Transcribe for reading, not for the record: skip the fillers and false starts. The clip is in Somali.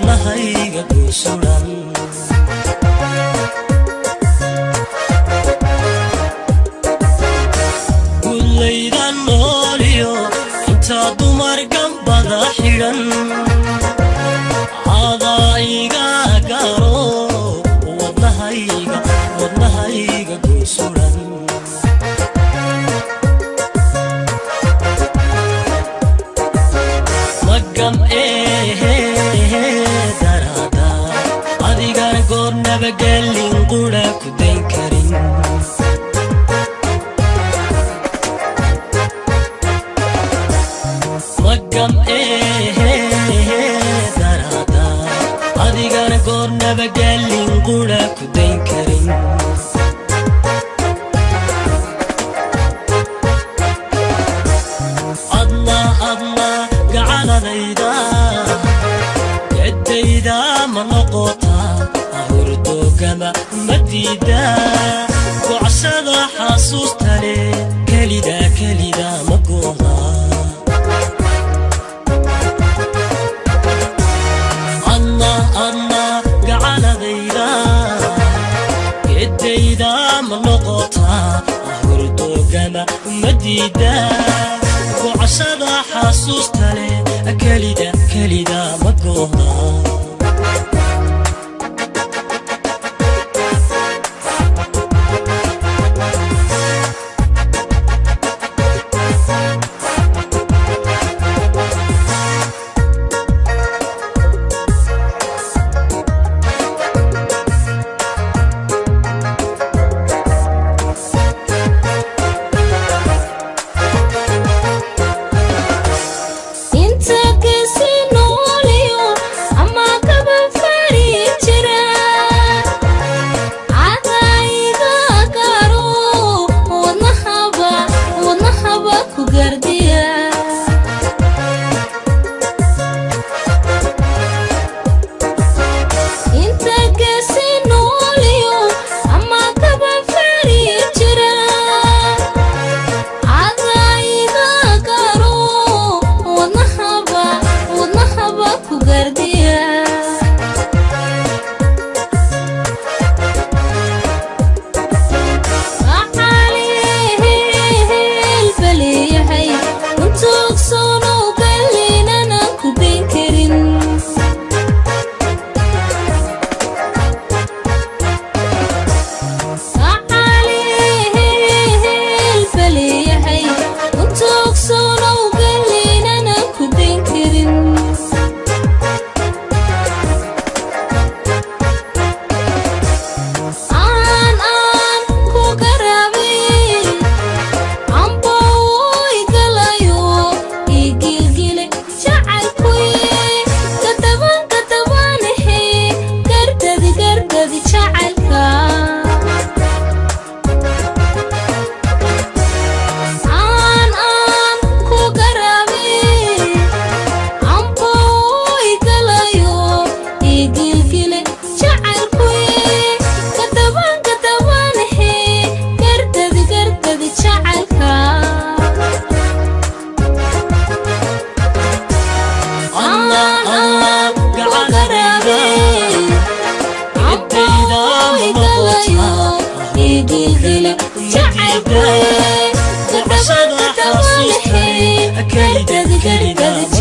wadnahayga ku suran kullaydan nooliyo inta dumar gambada xiran adayga garo wadnahayga ku suran magam darada adigan goornaba gelin qura ku dayn karin magam darada adigan goornaba gelin qura ku dayn karin adna gacanadayda yadayda ma noqota hurdogama madida go'ashada xasuusta leh kelida ma gooda adna gacanadayda yadayda ma noqota hurdogama madida go'ashada xasuusta leh kelida ma gooda كلي